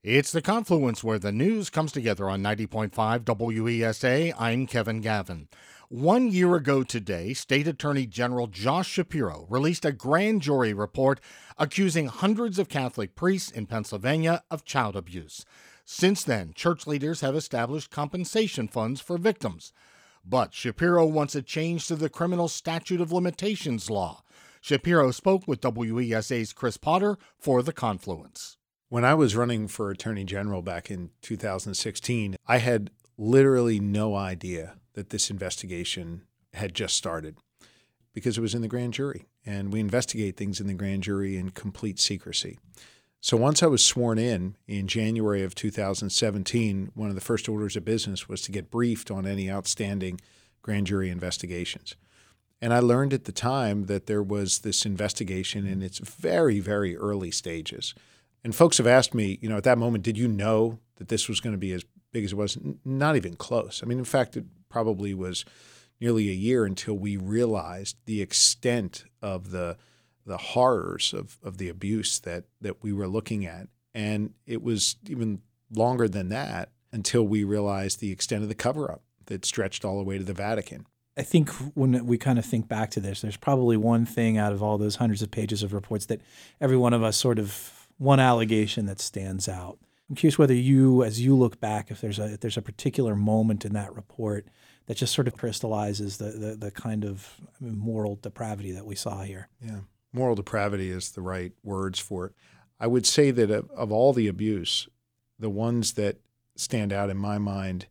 It's the confluence where the news comes together on 90.5 WESA. I'm Kevin Gavin. 1 year ago today, State Attorney General Josh Shapiro released a grand jury report accusing hundreds of Catholic priests in Pennsylvania of child abuse. Since then, church leaders have established compensation funds for victims. But Shapiro wants a change to the criminal statute of limitations law. Shapiro spoke with WESA's Chris Potter for the confluence. When I was running for Attorney General back in 2016, I had literally no idea that this investigation had just started because it was in the grand jury, and we investigate things in the grand jury in complete secrecy. So once I was sworn in January of 2017, one of the first orders of business was to get briefed on any outstanding grand jury investigations. And I learned at the time that there was this investigation in its very, very early stages. And folks have asked me, at that moment, did you know that this was going to be as big as it was? Not even close. I mean, in fact, it probably was nearly a year until we realized the extent of the horrors of the abuse that we were looking at. And it was even longer than that until we realized the extent of the cover-up that stretched all the way to the Vatican. I think when we kind of think back to this, there's probably one thing out of all those hundreds of pages of reports that every one of us sort of one allegation that stands out. I'm curious whether you, as you look back, if there's a particular moment in that report that just sort of crystallizes the kind of moral depravity that we saw here. Yeah, moral depravity is the right words for it. I would say that of all the abuse, the ones that stand out in my mind,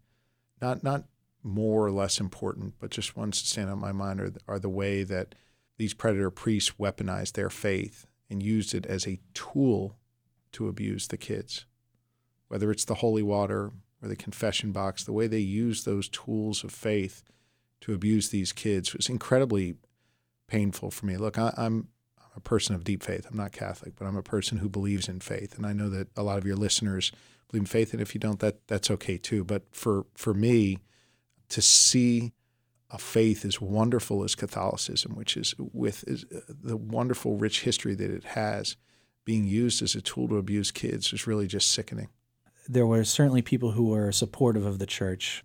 not more or less important, but just ones that stand out in my mind are the way that these predator priests weaponized their faith and used it as a tool to abuse the kids. Whether it's the holy water or the confession box, the way they use those tools of faith to abuse these kids was incredibly painful for me. Look, I'm a person of deep faith. I'm not Catholic, but I'm a person who believes in faith. And I know that a lot of your listeners believe in faith, and if you don't, that's okay too. But for me, to see a faith as wonderful as Catholicism, which is the wonderful, rich history that it has, being used as a tool to abuse kids is really just sickening. There were certainly people who were supportive of the church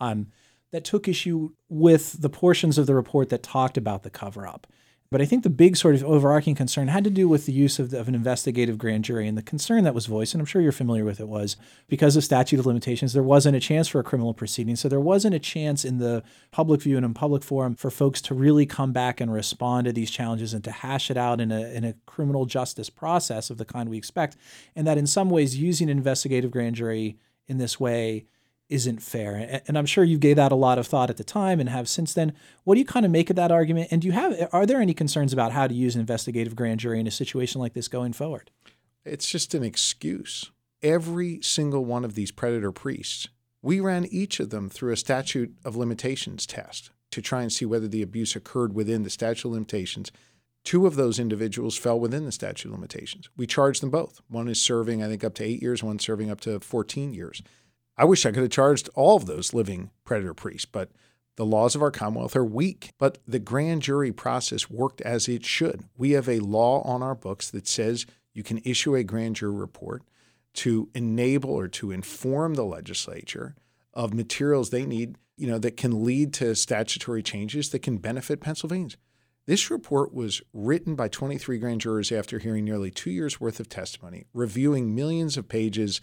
that took issue with the portions of the report that talked about the cover-up. But I think the big sort of overarching concern had to do with the use of an investigative grand jury. And the concern that was voiced, and I'm sure you're familiar with it, was because of statute of limitations, there wasn't a chance for a criminal proceeding. So there wasn't a chance in the public view and in public forum for folks to really come back and respond to these challenges and to hash it out in a criminal justice process of the kind we expect. And that in some ways, using an investigative grand jury in this way isn't fair. And I'm sure you gave that a lot of thought at the time and have since then. What do you kind of make of that argument? And are there any concerns about how to use an investigative grand jury in a situation like this going forward? It's just an excuse. Every single one of these predator priests, we ran each of them through a statute of limitations test to try and see whether the abuse occurred within the statute of limitations. 2 of those individuals fell within the statute of limitations. We charged them both. One is serving, I think, up to 8 years, one serving up to 14 years. I wish I could have charged all of those living predator priests, but the laws of our Commonwealth are weak. But the grand jury process worked as it should. We have a law on our books that says you can issue a grand jury report to enable or to inform the legislature of materials they need, that can lead to statutory changes that can benefit Pennsylvanians. This report was written by 23 grand jurors after hearing nearly 2 years' worth of testimony, reviewing millions of pages,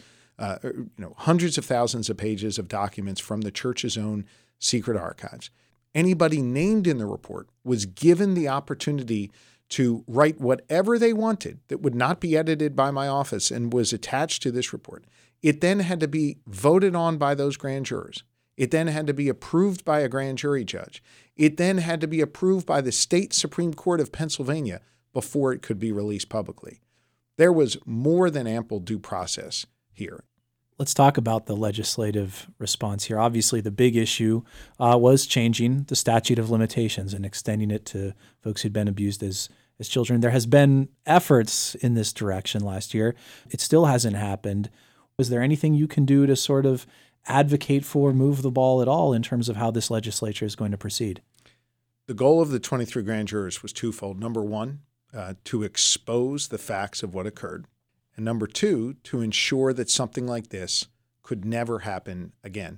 hundreds of thousands of pages of documents from the church's own secret archives. Anybody named in the report was given the opportunity to write whatever they wanted that would not be edited by my office and was attached to this report. It then had to be voted on by those grand jurors. It then had to be approved by a grand jury judge. It then had to be approved by the state Supreme Court of Pennsylvania before it could be released publicly. There was more than ample due process here. Let's talk about the legislative response here. Obviously, the big issue was changing the statute of limitations and extending it to folks who'd been abused as children. There has been efforts in this direction last year. It still hasn't happened. Was there anything you can do to sort of advocate for, move the ball at all in terms of how this legislature is going to proceed? The goal of the 23 grand jurors was twofold. Number one, to expose the facts of what occurred. And number two, to ensure that something like this could never happen again.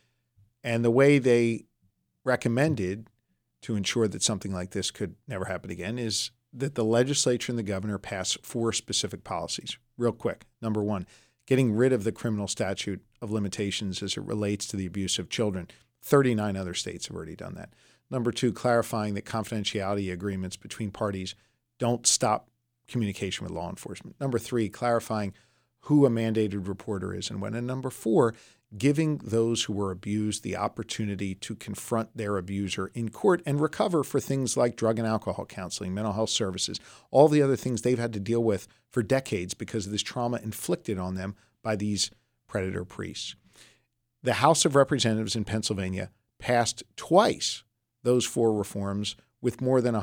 And the way they recommended to ensure that something like this could never happen again is that the legislature and the governor pass 4 specific policies. Real quick. Number one, getting rid of the criminal statute of limitations as it relates to the abuse of children. 39 other states have already done that. Number two, clarifying that confidentiality agreements between parties don't stop communication with law enforcement. Number three, clarifying who a mandated reporter is and when. And number four, giving those who were abused the opportunity to confront their abuser in court and recover for things like drug and alcohol counseling, mental health services, all the other things they've had to deal with for decades because of this trauma inflicted on them by these predator priests. The House of Representatives in Pennsylvania passed twice those 4 reforms with more than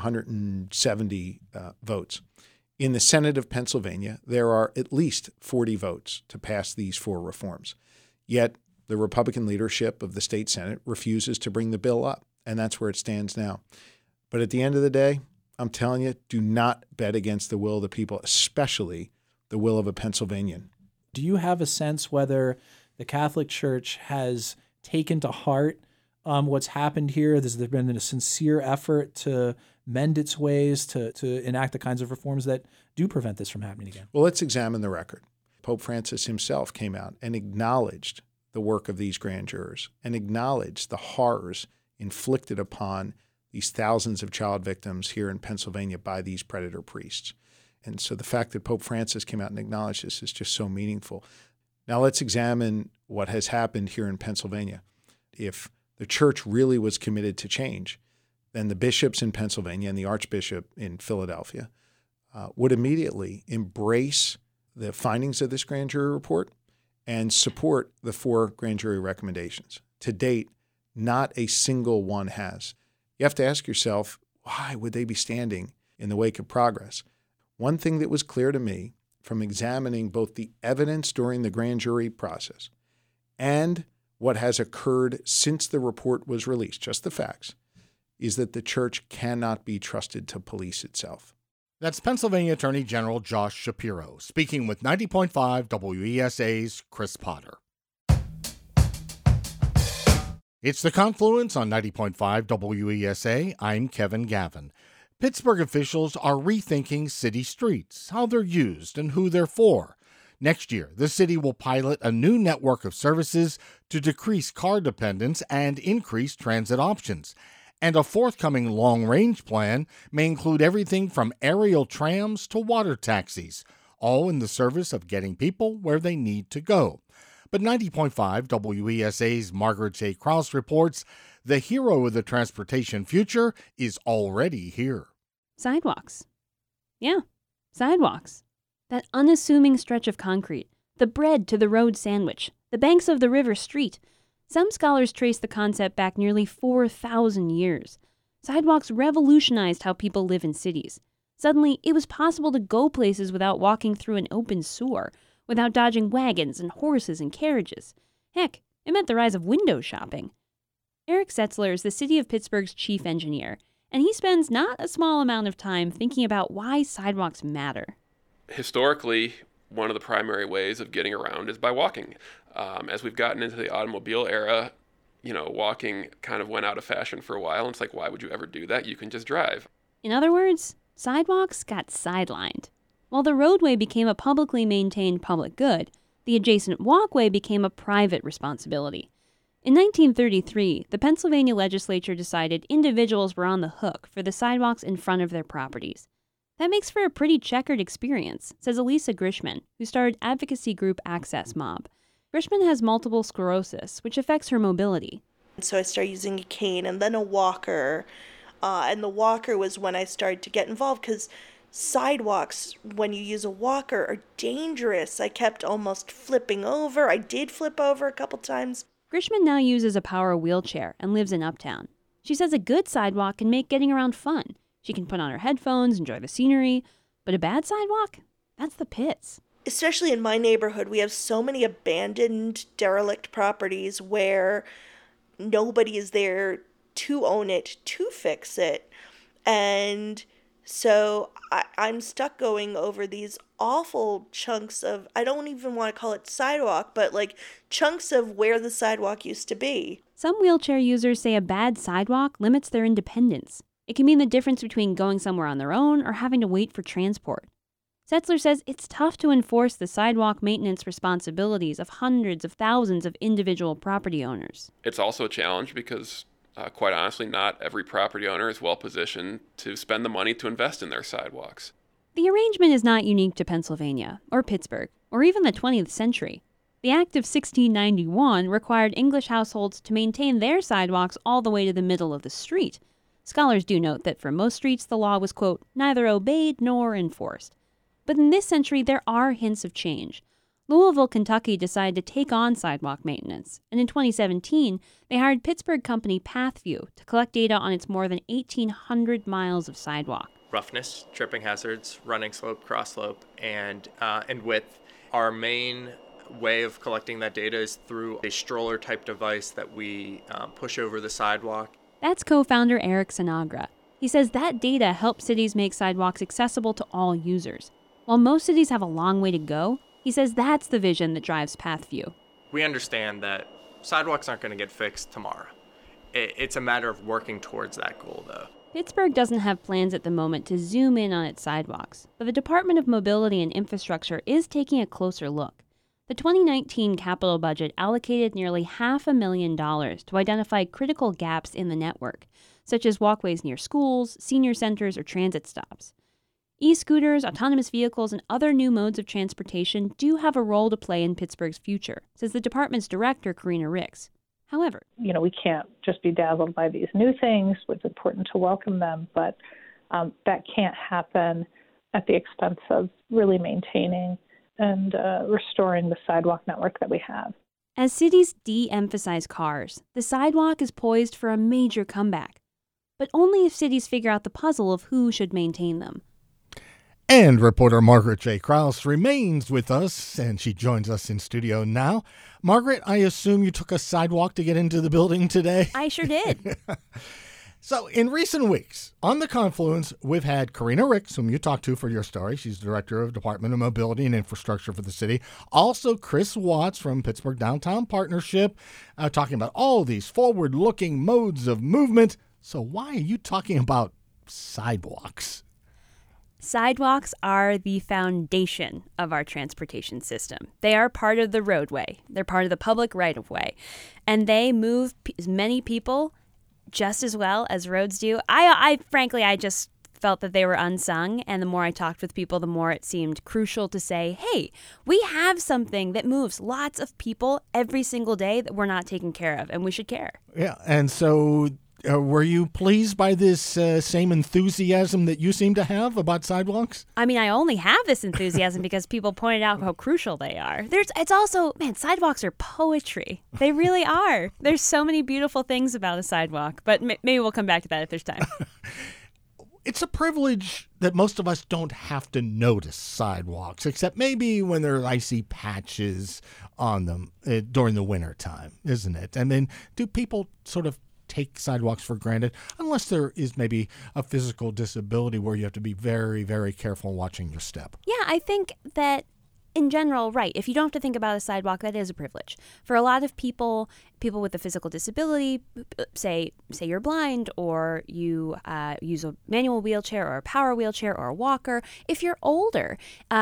170 votes. In the Senate of Pennsylvania, there are at least 40 votes to pass these 4 reforms. Yet the Republican leadership of the state Senate refuses to bring the bill up, and that's where it stands now. But at the end of the day, I'm telling you, do not bet against the will of the people, especially the will of a Pennsylvanian. Do you have a sense whether the Catholic Church has taken to heart what's happened here? Has there been a sincere effort to mend its ways, to enact the kinds of reforms that do prevent this from happening again? Well, let's examine the record. Pope Francis himself came out and acknowledged the work of these grand jurors and acknowledged the horrors inflicted upon these thousands of child victims here in Pennsylvania by these predator priests. And so the fact that Pope Francis came out and acknowledged this is just so meaningful. Now let's examine what has happened here in Pennsylvania. If the church really was committed to change, then the bishops in Pennsylvania and the Archbishop in Philadelphia would immediately embrace the findings of this grand jury report and support the 4 grand jury recommendations. To date, not a single one has. You have to ask yourself, why would they be standing in the wake of progress? One thing that was clear to me from examining both the evidence during the grand jury process and what has occurred since the report was released, just the facts, is that the church cannot be trusted to police itself. That's Pennsylvania Attorney General Josh Shapiro speaking with 90.5 WESA's Chris Potter. It's The Confluence on 90.5 WESA. I'm Kevin Gavin. Pittsburgh officials are rethinking city streets, how they're used and who they're for. Next year, the city will pilot a new network of services to decrease car dependence and increase transit options. And a forthcoming long-range plan may include everything from aerial trams to water taxis, all in the service of getting people where they need to go. But 90.5 WESA's Margaret J. Krause reports the hero of the transportation future is already here. Sidewalks. Yeah, sidewalks. That unassuming stretch of concrete, the bread to the road sandwich, the banks of the river street. Some scholars trace the concept back nearly 4,000 years. Sidewalks revolutionized how people live in cities. Suddenly, it was possible to go places without walking through an open sewer, without dodging wagons and horses and carriages. Heck, it meant the rise of window shopping. Eric Setzler is the city of Pittsburgh's chief engineer, and he spends not a small amount of time thinking about why sidewalks matter. Historically, one of the primary ways of getting around is by walking. As we've gotten into the automobile era, walking kind of went out of fashion for a while. And it's like, why would you ever do that? You can just drive. In other words, sidewalks got sidelined. While the roadway became a publicly maintained public good, the adjacent walkway became a private responsibility. In 1933, the Pennsylvania legislature decided individuals were on the hook for the sidewalks in front of their properties. That makes for a pretty checkered experience, says Elisa Grishman, who started advocacy group Access Mob. Grishman has multiple sclerosis, which affects her mobility. So I started using a cane and then a walker. And the walker was when I started to get involved because sidewalks, when you use a walker, are dangerous. I kept almost flipping over. I did flip over a couple times. Grishman now uses a power wheelchair and lives in Uptown. She says a good sidewalk can make getting around fun. She can put on her headphones, enjoy the scenery. But a bad sidewalk? That's the pits. Especially in my neighborhood, we have so many abandoned, derelict properties where nobody is there to own it, to fix it. And so I'm stuck going over these awful chunks of, I don't even want to call it sidewalk, but like chunks of where the sidewalk used to be. Some wheelchair users say a bad sidewalk limits their independence. It can mean the difference between going somewhere on their own or having to wait for transport. Setzler says it's tough to enforce the sidewalk maintenance responsibilities of hundreds of thousands of individual property owners. It's also a challenge because, quite honestly, not every property owner is well positioned to spend the money to invest in their sidewalks. The arrangement is not unique to Pennsylvania, or Pittsburgh, or even the 20th century. The Act of 1691 required English households to maintain their sidewalks all the way to the middle of the street. Scholars do note that for most streets the law was, quote, neither obeyed nor enforced. But in this century, there are hints of change. Louisville, Kentucky decided to take on sidewalk maintenance, and in 2017, they hired Pittsburgh company Pathview to collect data on its more than 1,800 miles of sidewalk. Roughness, tripping hazards, running slope, cross slope, and width. Our main way of collecting that data is through a stroller-type device that we push over the sidewalk. That's co-founder Eric Sinagra. He says that data helps cities make sidewalks accessible to all users. While most cities have a long way to go, he says that's the vision that drives Pathview. We understand that sidewalks aren't going to get fixed tomorrow. It's a matter of working towards that goal, though. Pittsburgh doesn't have plans at the moment to zoom in on its sidewalks, but the Department of Mobility and Infrastructure is taking a closer look. The 2019 capital budget allocated nearly $500,000 to identify critical gaps in the network, such as walkways near schools, senior centers, or transit stops. E-scooters, autonomous vehicles, and other new modes of transportation do have a role to play in Pittsburgh's future, says the department's director, Karina Ricks. However, we can't just be dazzled by these new things. It's important to welcome them, but that can't happen at the expense of really maintaining and restoring the sidewalk network that we have. As cities de-emphasize cars, the sidewalk is poised for a major comeback. But only if cities figure out the puzzle of who should maintain them. And reporter Margaret J. Krause remains with us, and she joins us in studio now. Margaret, I assume you took a sidewalk to get into the building today? I sure did. So in recent weeks, on the Confluence, we've had Karina Ricks, whom you talked to for your story. She's Director of Department of Mobility and Infrastructure for the city. Also, Chris Watts from Pittsburgh Downtown Partnership, talking about all these forward-looking modes of movement. So why are you talking about sidewalks? Sidewalks are the foundation of our transportation system. They are part of the roadway. They're part of the public right-of-way. And they move as many people just as well as roads do. I frankly just felt that they were unsung. And the more I talked with people, the more it seemed crucial to say, hey, we have something that moves lots of people every single day that we're not taking care of, and we should care. Yeah, and so were you pleased by this same enthusiasm that you seem to have about sidewalks? I mean, I only have this enthusiasm because people pointed out how crucial they are. It's also, sidewalks are poetry. They really are. There's so many beautiful things about a sidewalk, but maybe we'll come back to that if there's time. It's a privilege that most of us don't have to notice sidewalks, except maybe when there are icy patches on them during the winter time, isn't it? I mean, do people sort of take sidewalks for granted, unless there is maybe a physical disability where you have to be very, very careful watching your step? Yeah, I think that in general, right, if you don't have to think about a sidewalk, that is a privilege. For a lot of people with a physical disability, say you're blind or you use a manual wheelchair or a power wheelchair or a walker, if you're older,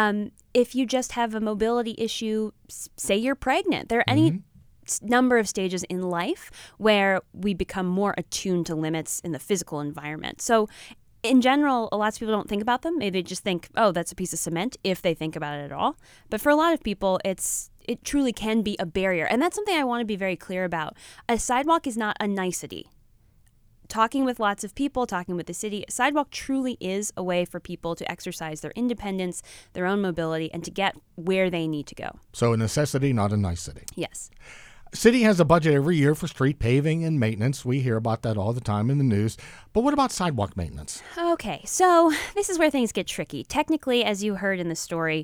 if you just have a mobility issue, say you're pregnant, there are any number of stages in life where we become more attuned to limits in the physical environment. So in general, lots of people don't think about them. Maybe they just think, oh, that's a piece of cement, if they think about it at all. But for a lot of people, it truly can be a barrier. And that's something I want to be very clear about. A sidewalk is not a nicety. Talking with lots of people, talking with the city, a sidewalk truly is a way for people to exercise their independence, their own mobility, and to get where they need to go. So a necessity, not a nicety. Yes. City has a budget every year for street paving and maintenance. We hear about that all the time in the news. But what about sidewalk maintenance? Okay, so this is where things get tricky. Technically, as you heard in the story,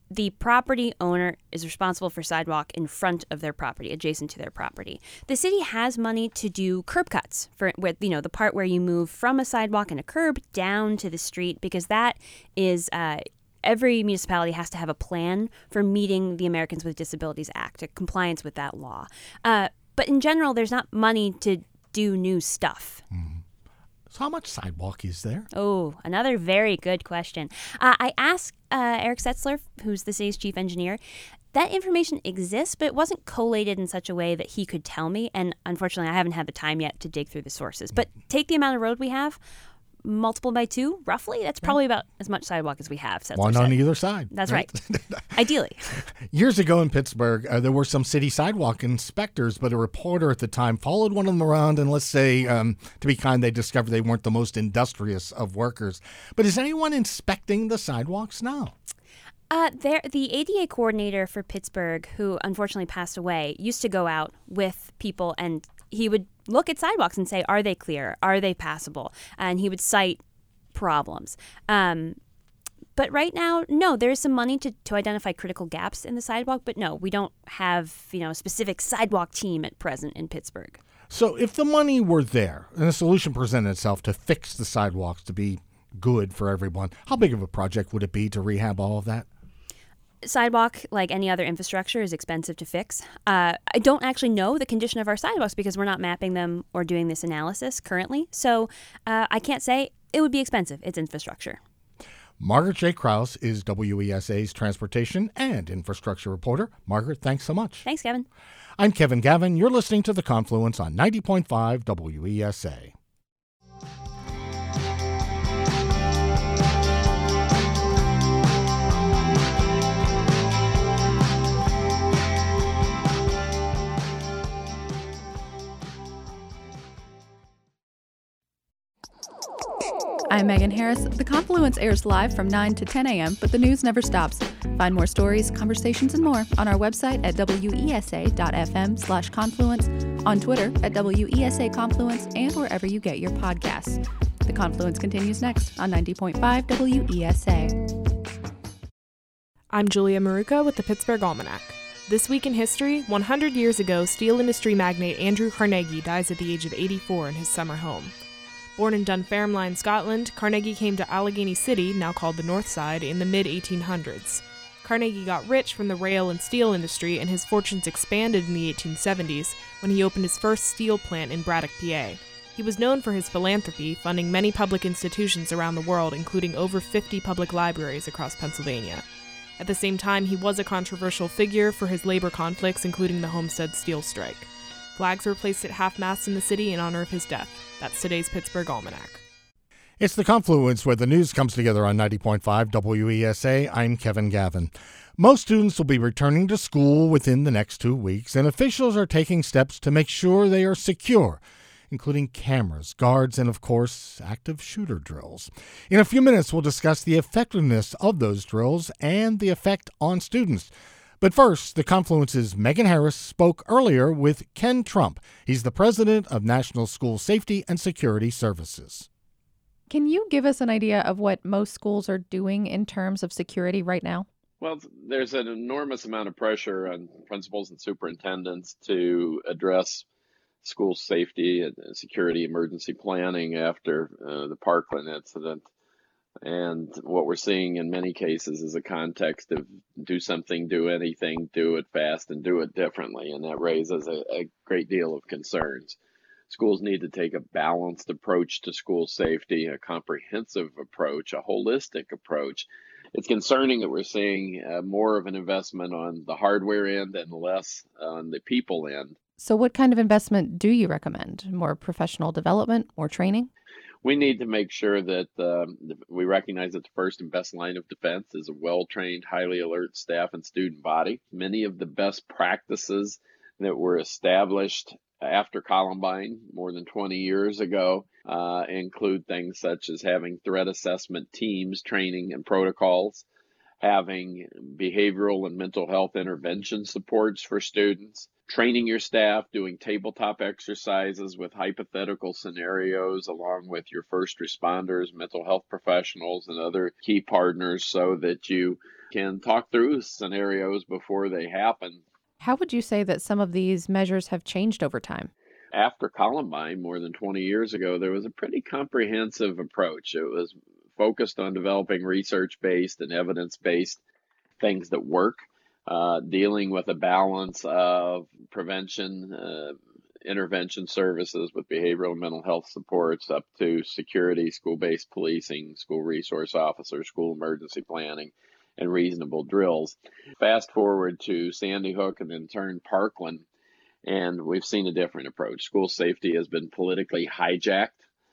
the property owner is responsible for sidewalk in front of their property, adjacent to their property. The city has money to do curb cuts for the part where you move from a sidewalk and a curb down to the street, because that is every municipality has to have a plan for meeting the Americans with Disabilities Act, a compliance with that law. But in general, there's not money to do new stuff. So how much sidewalk is there? Oh, another very good question. I asked Eric Setzler, who's the city's chief engineer. That information exists, but it wasn't collated in such a way that he could tell me. And unfortunately, I haven't had the time yet to dig through the sources. But take the amount of road we have, multiple by 2, roughly. That's probably about as much sidewalk as we have. Setzler One said. on either side. That's right. Ideally. Years ago in Pittsburgh, there were some city sidewalk inspectors, but a reporter at the time followed one of them around, and let's say, to be kind, they discovered they weren't the most industrious of workers. But is anyone inspecting the sidewalks now? The ADA coordinator for Pittsburgh, who unfortunately passed away, used to go out with people, and he would look at sidewalks and say, are they clear? Are they passable? And he would cite problems. But right now, no, there's some money to identify critical gaps in the sidewalk. But no, we don't have a specific sidewalk team at present in Pittsburgh. So if the money were there and a solution presented itself to fix the sidewalks to be good for everyone, how big of a project would it be to rehab all of that? Sidewalk, like any other infrastructure, is expensive to fix. I don't actually know the condition of our sidewalks because we're not mapping them or doing this analysis currently. So I can't say. It would be expensive. It's infrastructure. Margaret J. Krause is WESA's transportation and infrastructure reporter. Margaret, thanks so much. Thanks, Kevin. I'm Kevin Gavin. You're listening to The Confluence on 90.5 WESA. I'm Megan Harris. The Confluence airs live from 9 to 10 a.m., but the news never stops. Find more stories, conversations, and more on our website at wesa.fm/confluence, on Twitter at WESA Confluence, and wherever you get your podcasts. The Confluence continues next on 90.5 WESA. I'm Julia Maruka with the Pittsburgh Almanac. This week in history, 100 years ago, steel industry magnate Andrew Carnegie dies at the age of 84 in his summer home. Born in Dunfermline, Scotland, Carnegie came to Allegheny City, now called the North Side, in the mid-1800s. Carnegie got rich from the rail and steel industry, and his fortunes expanded in the 1870s when he opened his first steel plant in Braddock, PA. He was known for his philanthropy, funding many public institutions around the world, including over 50 public libraries across Pennsylvania. At the same time, he was a controversial figure for his labor conflicts, including the Homestead Steel Strike. Flags were placed at half-mast in the city in honor of his death. That's today's Pittsburgh Almanac. It's The Confluence, where the news comes together on 90.5 WESA. I'm Kevin Gavin. Most students will be returning to school within the next 2 weeks, and officials are taking steps to make sure they are secure, including cameras, guards, and, of course, active shooter drills. In a few minutes, we'll discuss the effectiveness of those drills and the effect on students. But first, The Confluence's Megan Harris spoke earlier with Ken Trump. He's the president of National School Safety and Security Services. Can you give us an idea of what most schools are doing in terms of security right now? Well, there's an enormous amount of pressure on principals and superintendents to address school safety and security emergency planning after the Parkland incident. And what we're seeing in many cases is a context of do something, do anything, do it fast, and do it differently. And that raises a great deal of concerns. Schools need to take a balanced approach to school safety, a comprehensive approach, a holistic approach. It's concerning that we're seeing more of an investment on the hardware end and less on the people end. So what kind of investment do you recommend? More professional development, more training? We need to make sure that we recognize that the first and best line of defense is a well-trained, highly alert staff and student body. Many of the best practices that were established after Columbine more than 20 years ago include things such as having threat assessment teams, training, and protocols, having behavioral and mental health intervention supports for students, training your staff, doing tabletop exercises with hypothetical scenarios along with your first responders, mental health professionals, and other key partners so that you can talk through scenarios before they happen. How would you say that some of these measures have changed over time? After Columbine, more than 20 years ago, there was a pretty comprehensive approach. It was focused on developing research-based and evidence-based things that work, dealing with a balance of prevention, intervention services with behavioral and mental health supports up to security, school-based policing, school resource officers, school emergency planning, and reasonable drills. Fast forward to Sandy Hook and in turn Parkland, and we've seen a different approach. School safety has been politically hijacked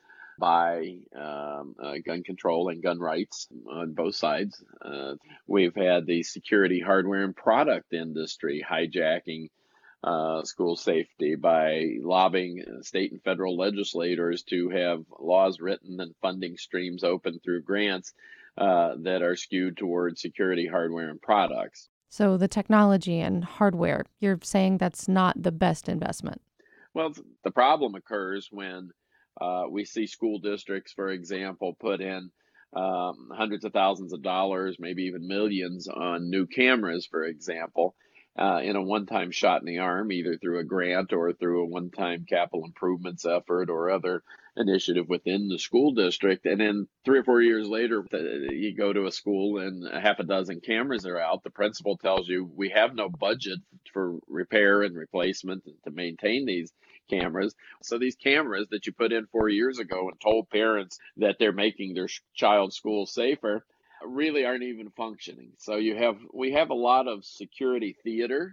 by gun control and gun rights on both sides. We've had the security hardware and product industry hijacking school safety by lobbying state and federal legislators to have laws written and funding streams open through grants that are skewed towards security hardware and products. So the technology and hardware, you're saying that's not the best investment? Well, the problem occurs when we see school districts, for example, put in hundreds of thousands of dollars, maybe even millions on new cameras, for example, in a one-time shot in the arm, either through a grant or through a one-time capital improvements effort or other initiative within the school district. And then 3 or 4 years later, you go to a school and a half a dozen cameras are out. The principal tells you, we have no budget for repair and replacement to maintain these cameras. So these cameras that you put in 4 years ago and told parents that they're making their child's school safer really aren't even functioning. So we have a lot of security theater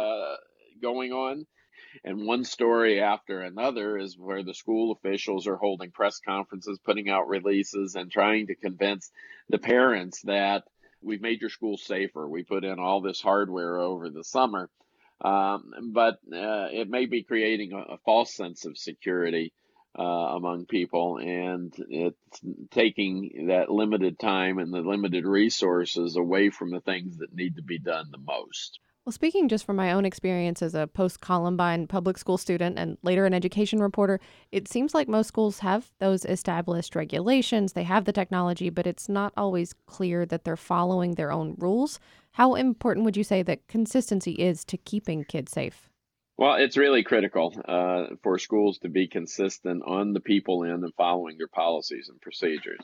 going on. And one story after another is where the school officials are holding press conferences, putting out releases, and trying to convince the parents that we've made your school safer. We put in all this hardware over the summer. But it may be creating a false sense of security among people, and it's taking that limited time and the limited resources away from the things that need to be done the most. Well, speaking just from my own experience as a post-Columbine public school student and later an education reporter, it seems like most schools have those established regulations. They have the technology, but it's not always clear that they're following their own rules. How important would you say that consistency is to keeping kids safe? Well, it's really critical for schools to be consistent on the people in and following their policies and procedures.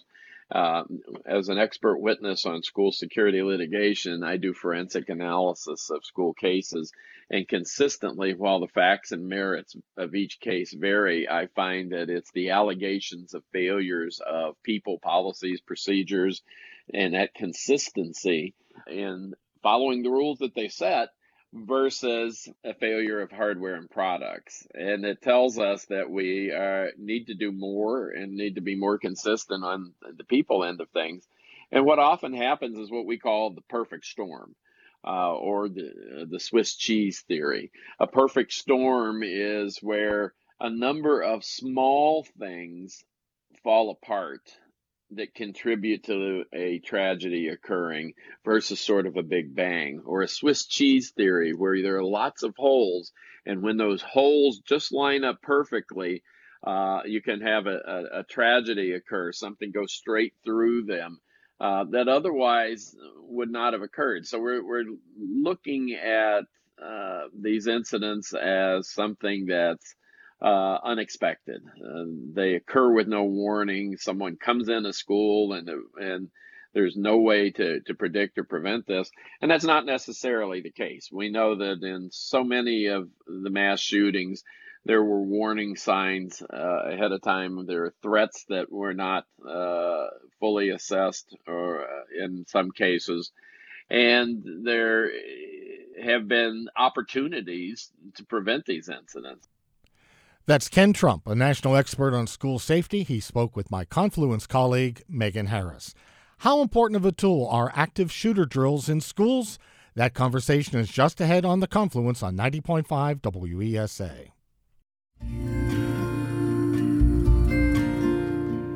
As an expert witness on school security litigation, I do forensic analysis of school cases, and consistently, while the facts and merits of each case vary, I find that it's the allegations of failures of people, policies, procedures, and that consistency in following the rules that they set versus a failure of hardware and products. And it tells us that we need to do more and need to be more consistent on the people end of things. And what often happens is what we call the perfect storm, or the Swiss cheese theory. A perfect storm is where a number of small things fall apart that contribute to a tragedy occurring versus sort of a big bang, or a Swiss cheese theory where there are lots of holes, and when those holes just line up perfectly, you can have a tragedy occur. Something goes straight through them that otherwise would not have occurred. So we're looking at these incidents as something that's unexpected. They occur with no warning. Someone comes in a school and there's no way to predict or prevent this. And that's not necessarily the case. We know that in so many of the mass shootings, there were warning signs ahead of time. There are threats that were not fully assessed, or in some cases. And there have been opportunities to prevent these incidents. That's Ken Trump, a national expert on school safety. He spoke with my Confluence colleague, Megan Harris. How important of a tool are active shooter drills in schools? That conversation is just ahead on the Confluence on 90.5 WESA.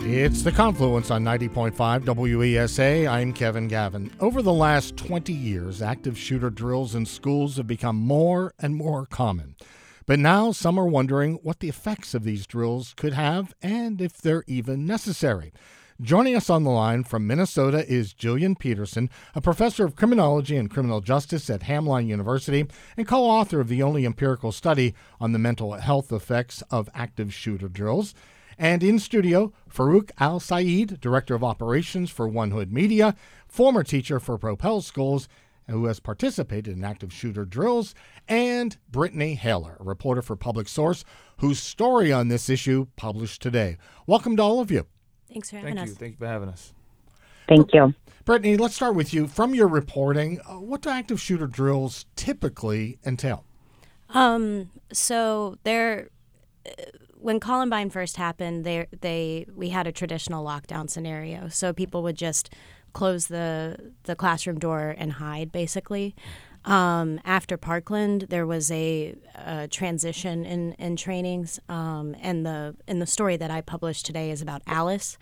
It's The Confluence on 90.5 WESA. I'm Kevin Gavin. Over the last 20 years, active shooter drills in schools have become more and more common. But now some are wondering what the effects of these drills could have and if they're even necessary. Joining us on the line from Minnesota is Jillian Peterson, a professor of criminology and criminal justice at Hamline University and co-author of the only empirical study on the mental health effects of active shooter drills. And in studio, Farouk Al-Saeed, Director of Operations for One Hood Media, former teacher for Propel Schools, who has participated in active shooter drills, and Brittany Haler, a reporter for Public Source, whose story on this issue published today. Welcome to all of you. Thanks for having us. Thank you for having us. Thank you. Brittany, let's start with you. From your reporting, what do active shooter drills typically entail? So they're... When Columbine first happened, we had a traditional lockdown scenario. So people would just close the classroom door and hide, basically. After Parkland, there was a transition in trainings, and the story that I published today is about ALICE,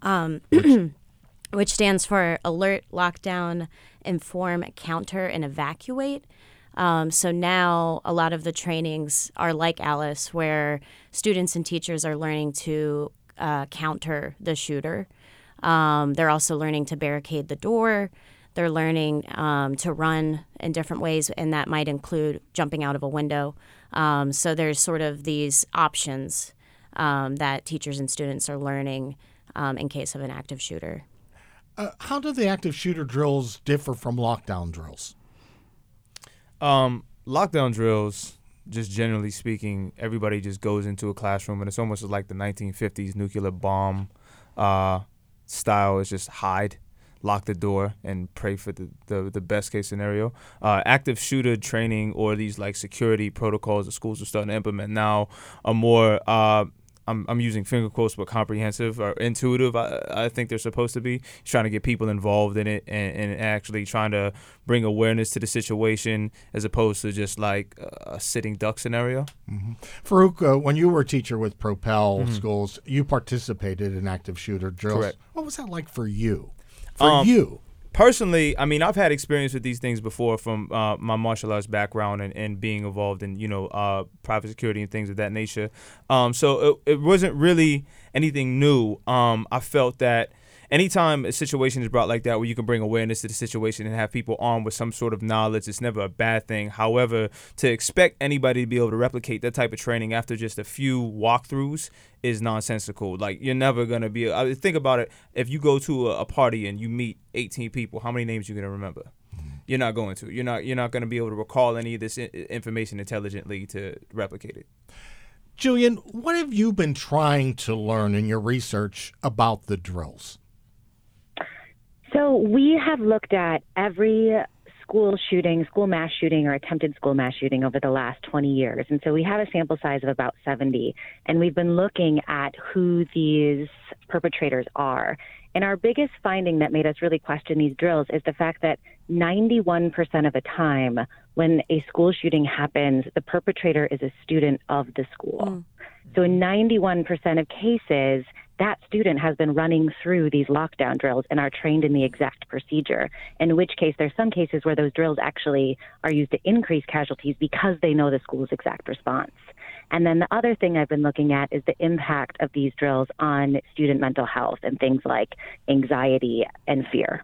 which stands for Alert, Lockdown, Inform, Counter, and Evacuate. So now a lot of the trainings are like ALICE, where students and teachers are learning to counter the shooter. They're also learning to barricade the door. They're learning to run in different ways, and that might include jumping out of a window. So there's sort of these options that teachers and students are learning in case of an active shooter. How do the active shooter drills differ from lockdown drills? Lockdown drills, just generally speaking, everybody just goes into a classroom, and it's almost like the 1950s nuclear bomb style. Is just hide, lock the door, and pray for the best case scenario. Active shooter training, or these like security protocols that schools are starting to implement now, are more I'm using finger quotes, but comprehensive or intuitive. I think they're supposed to be trying to get people involved in it and actually trying to bring awareness to the situation, as opposed to just like a sitting duck scenario. Mm-hmm. Farouk, when you were a teacher with Propel Schools, you participated in active shooter drills. Correct. What was that like for you? You? Personally, I mean, I've had experience with these things before from my martial arts background and being involved in, private security and things of that nature. So it wasn't really anything new. I felt that anytime a situation is brought like that, where you can bring awareness to the situation and have people armed with some sort of knowledge, it's never a bad thing. However, to expect anybody to be able to replicate that type of training after just a few walkthroughs is nonsensical. Like, you're never going to be... think about it. If you go to a party and you meet 18 people, how many names are you going to remember? You're not going to. You're not going to be able to recall any of this information intelligently to replicate it. Jillian, what have you been trying to learn in your research about the drills? So we have looked at every school mass shooting, or attempted school mass shooting over the last 20 years. And so we have a sample size of about 70. And we've been looking at who these perpetrators are. And our biggest finding that made us really question these drills is the fact that 91% of the time when a school shooting happens, the perpetrator is a student of the school. So in 91% of cases, that student has been running through these lockdown drills and are trained in the exact procedure, in which case there's some cases where those drills actually are used to increase casualties because they know the school's exact response. And then the other thing I've been looking at is the impact of these drills on student mental health and things like anxiety and fear.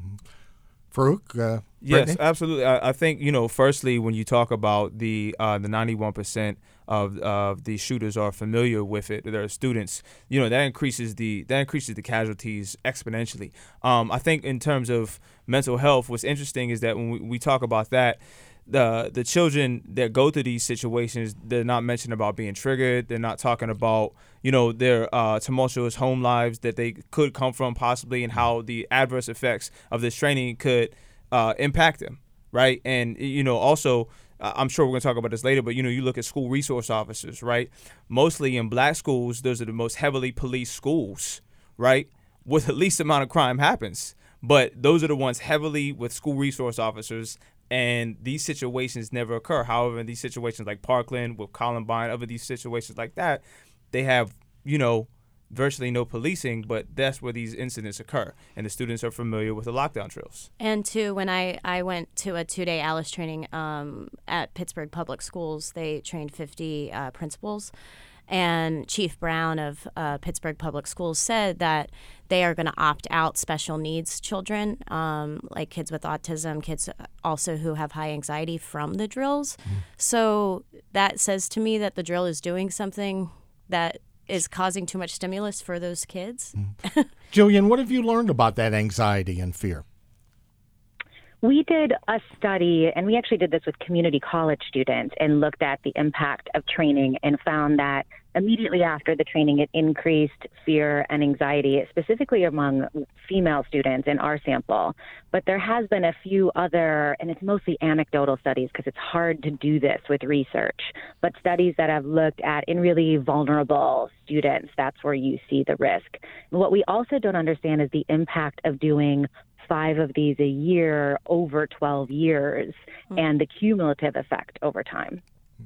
Farouk? Yes, absolutely. I think, firstly, when you talk about the 91% of the shooters are familiar with it, there are students, that increases the casualties exponentially. I think in terms of mental health, what's interesting is that when we talk about that, the children that go through these situations, they're not mentioned about being triggered. They're not talking about, their tumultuous home lives that they could come from possibly, and how the adverse effects of this training could impact them, right? And, also, I'm sure we're going to talk about this later, but, you look at school resource officers, right? Mostly in black schools, those are the most heavily policed schools, right? Where the least amount of crime happens. But those are the ones heavily with school resource officers, and these situations never occur. However, in these situations like Parkland, with Columbine, other these situations like that, they have, virtually no policing, but that's where these incidents occur, and the students are familiar with the lockdown drills. And too, when I went to a 2-day ALICE training at Pittsburgh Public Schools, they trained 50 principals. And Chief Brown of Pittsburgh Public Schools said that they are going to opt out special needs children, like kids with autism, kids also who have high anxiety from the drills. So that says to me that the drill is doing something that is causing too much stimulus for those kids. Jillian, what have you learned about that anxiety and fear? We did a study, and we actually did this with community college students and looked at the impact of training and found that immediately after the training, it increased fear and anxiety, specifically among female students in our sample. But there has been a few other, and it's mostly anecdotal studies because it's hard to do this with research, but studies that have looked at in really vulnerable students, that's where you see the risk. And what we also don't understand is the impact of doing 5 of these a year over 12 years and the cumulative effect over time.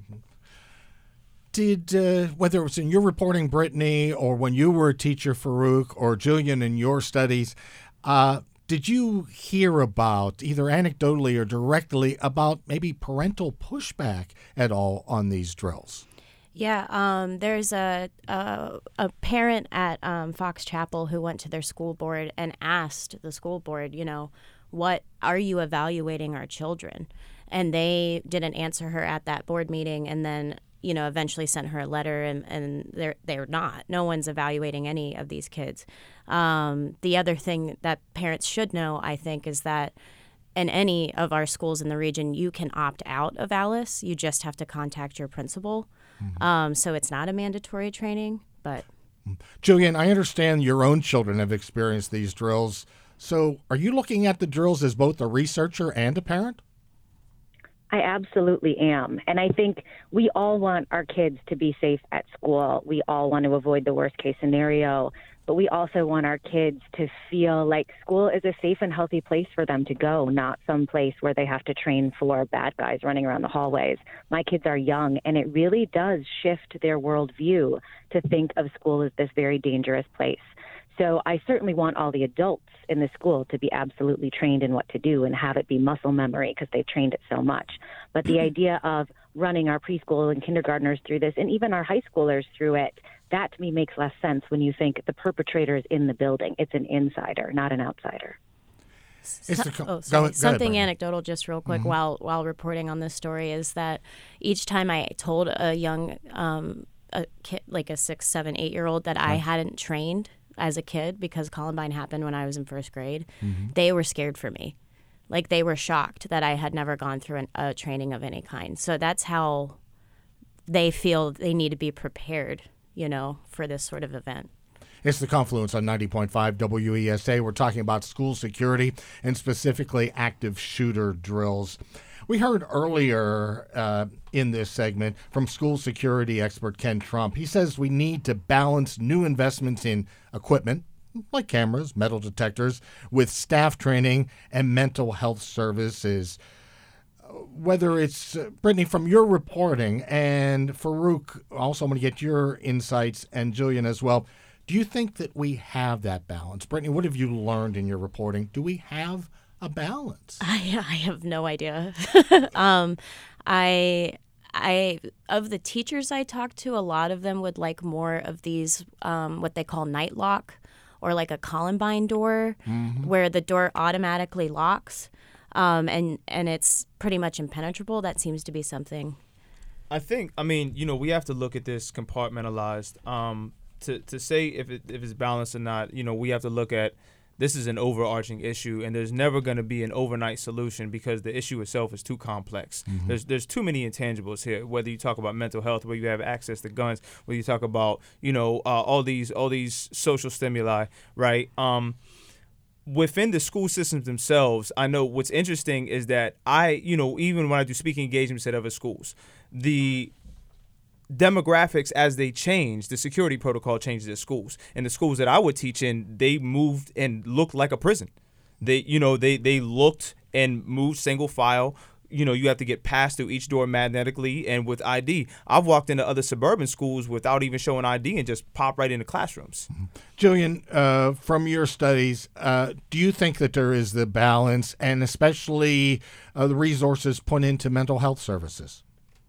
Did, whether it was in your reporting, Brittany, or when you were a teacher, Farouk, or Jillian in your studies, did you hear about, either anecdotally or directly, about maybe parental pushback at all on these drills? Yeah, there's a parent at Fox Chapel who went to their school board and asked the school board, what are you evaluating our children? And they didn't answer her at that board meeting, and then eventually sent her a letter, and they're not. No one's evaluating any of these kids. The other thing that parents should know, I think, is that in any of our schools in the region, you can opt out of ALICE. You just have to contact your principal. So it's not a mandatory training, but... Jillian, I understand your own children have experienced these drills. So are you looking at the drills as both a researcher and a parent? I absolutely am. And I think we all want our kids to be safe at school. We all want to avoid the worst case scenario, but we also want our kids to feel like school is a safe and healthy place for them to go, not some place where they have to train for bad guys running around the hallways. My kids are young, and it really does shift their worldview to think of school as this very dangerous place. So I certainly want all the adults in the school to be absolutely trained in what to do and have it be muscle memory because they've trained it so much. But the idea of running our preschool and kindergartners through this, and even our high schoolers through it, that to me makes less sense when you think the perpetrator is in the building. It's an insider, not an outsider. Something anecdotal, just real quick, while reporting on this story, is that each time I told a young a kid, like a 6, 7, 8-year-old, that I hadn't trained as a kid because Columbine happened when I was in first grade, they were scared for me. Like, they were shocked that I had never gone through a training of any kind. So that's how they feel they need to be prepared, for this sort of event. It's The Confluence on 90.5 WESA. We're talking about school security and specifically active shooter drills. We heard earlier in this segment from school security expert Ken Trump. He says we need to balance new investments in equipment, like cameras, metal detectors, with staff training and mental health services. Whether it's, Brittany, from your reporting, and Farouk, also I'm going to get your insights, and Jillian as well. Do you think that we have that balance? Brittany, what have you learned in your reporting? Do we have a balance? I have no idea. I of the teachers I talked to, a lot of them would like more of these what they call night lock, or like a Columbine door, where the door automatically locks, and it's pretty much impenetrable. That seems to be something. I mean, we have to look at this compartmentalized. To say if it's balanced or not, we have to look at this is an overarching issue, and there's never going to be an overnight solution because the issue itself is too complex. There's too many intangibles here. Whether you talk about mental health, whether you have access to guns, whether you talk about all these social stimuli, right? Within the school systems themselves, I know what's interesting is that even when I do speaking engagements at other schools, the demographics, as they change, the security protocol changes at schools. And the schools that I would teach in, they moved and looked like a prison. They looked and moved single file, you have to get passed through each door magnetically and with ID. I've walked into other suburban schools without even showing ID and just pop right into classrooms. Julian, from your studies, do you think that there is the balance and especially the resources put into mental health services?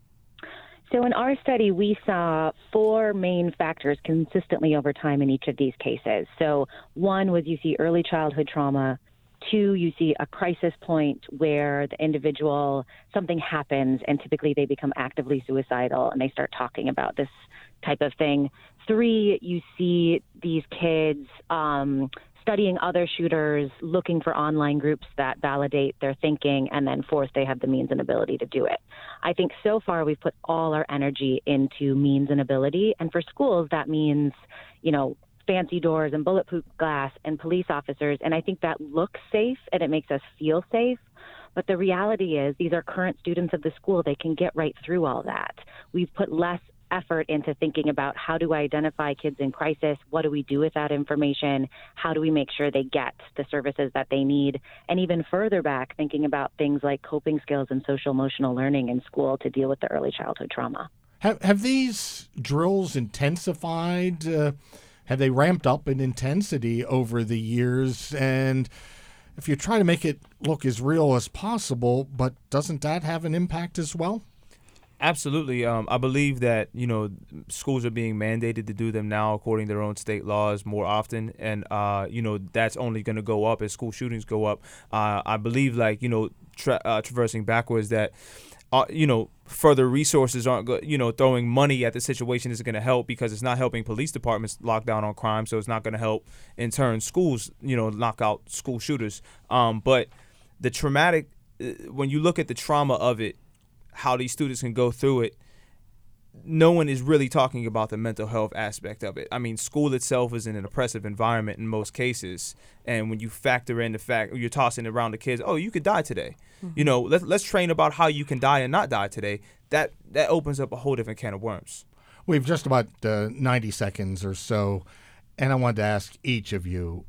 So in our study, we saw 4 main factors consistently over time in each of these cases. So one was you see early childhood trauma. 2, you see a crisis point where the individual, something happens, and typically they become actively suicidal and they start talking about this type of thing. 3, you see these kids studying other shooters, looking for online groups that validate their thinking, and then 4th, they have the means and ability to do it. I think so far we've put all our energy into means and ability, and for schools that means, fancy doors and bulletproof glass and police officers, and I think that looks safe and it makes us feel safe. But the reality is these are current students of the school. They can get right through all that. We've put less effort into thinking about how do I identify kids in crisis? What do we do with that information? How do we make sure they get the services that they need? And even further back, thinking about things like coping skills and social emotional learning in school to deal with the early childhood trauma. Have these drills intensified? Have they ramped up in intensity over the years? And if you try to make it look as real as possible, but doesn't that have an impact as well? Absolutely. I believe that, schools are being mandated to do them now according to their own state laws more often. And, that's only going to go up as school shootings go up. I believe, traversing backwards that, further resources aren't good. Throwing money at the situation isn't going to help because it's not helping police departments lock down on crime. So it's not going to help, in turn, schools, knock out school shooters. But the traumatic, when you look at the trauma of it, how these students can go through it, no one is really talking about the mental health aspect of it. I mean, school itself is in an oppressive environment in most cases. And when you factor in the fact you're tossing around the kids, you could die today. Mm-hmm. Let's train about how you can die and not die today. That opens up a whole different can of worms. We've just about 90 seconds or so. And I wanted to ask each of you,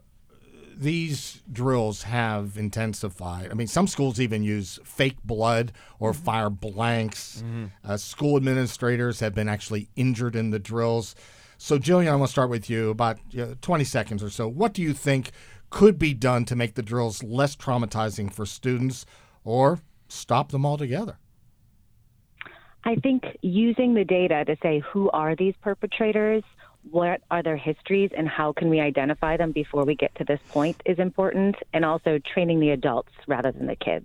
these drills have intensified. I mean, some schools even use fake blood or fire blanks. Mm-hmm. School administrators have been actually injured in the drills. So, Jillian, I want to start with you, about 20 seconds or so. What do you think could be done to make the drills less traumatizing for students or stop them altogether? I think using the data to say who are these perpetrators, what are their histories, and how can we identify them before we get to this point is important, and also training the adults rather than the kids.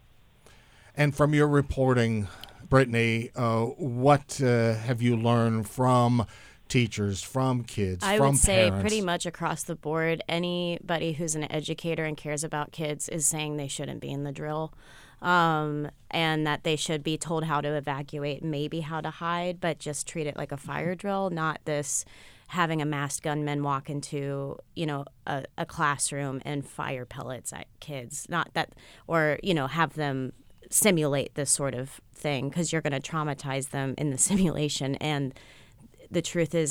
And from your reporting, Brittany, what have you learned from teachers, from kids, from parents? I would say pretty much across the board, anybody who's an educator and cares about kids is saying they shouldn't be in the drill. And that they should be told how to evacuate, maybe how to hide, but just treat it like a fire drill, not this having a masked gunman walk into, a classroom and fire pellets at kids, not that, or, have them simulate this sort of thing, because you're going to traumatize them in the simulation. And the truth is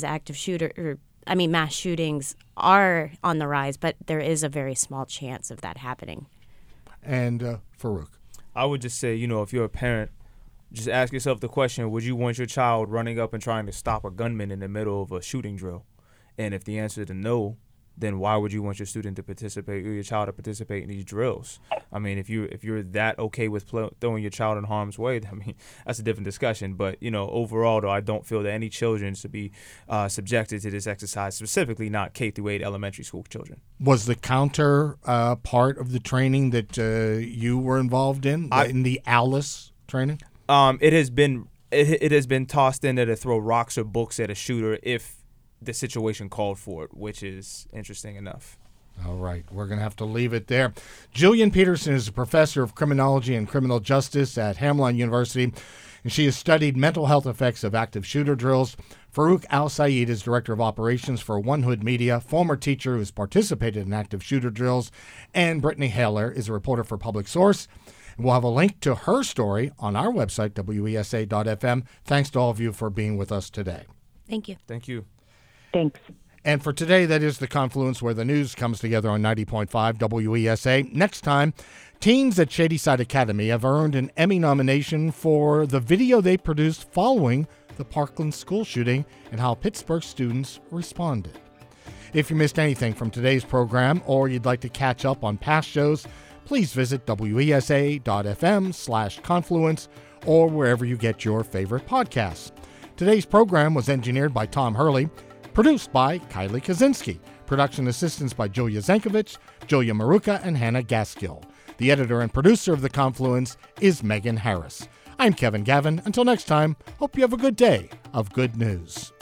mass shootings are on the rise, but there is a very small chance of that happening. And Farouk? I would just say, if you're a parent, just ask yourself the question, would you want your child running up and trying to stop a gunman in the middle of a shooting drill? And if the answer is no, then why would you want your student to participate or your child to participate in these drills? I mean, if you're that okay with throwing your child in harm's way, I mean, that's a different discussion. But, overall, though, I don't feel that any children should be subjected to this exercise, specifically not K through 8 elementary school children. Was the counter part of the training that you were involved in the ALICE training? It has been tossed in there to throw rocks or books at a shooter if the situation called for it, which is interesting enough. All right. We're going to have to leave it there. Jillian Peterson is a professor of criminology and criminal justice at Hamline University, and she has studied mental health effects of active shooter drills. Farouk Al-Saeed is director of operations for One Hood Media, former teacher who's participated in active shooter drills, and Brittany Haler is a reporter for Public Source. We'll have a link to her story on our website, WESA.fm. Thanks to all of you for being with us today. Thank you. Thank you. Thanks. And for today, that is the confluence where the news comes together on 90.5 WESA. Next time, teens at Shadyside Academy have earned an Emmy nomination for the video they produced following the Parkland school shooting and how Pittsburgh students responded. If you missed anything from today's program or you'd like to catch up on past shows, please visit wesa.fm/confluence or wherever you get your favorite podcasts. Today's program was engineered by Tom Hurley, produced by Kylie Kaczynski, production assistants by Julia Zankovich, Julia Maruka, and Hannah Gaskill. The editor and producer of The Confluence is Megan Harris. I'm Kevin Gavin. Until next time, hope you have a good day of good news.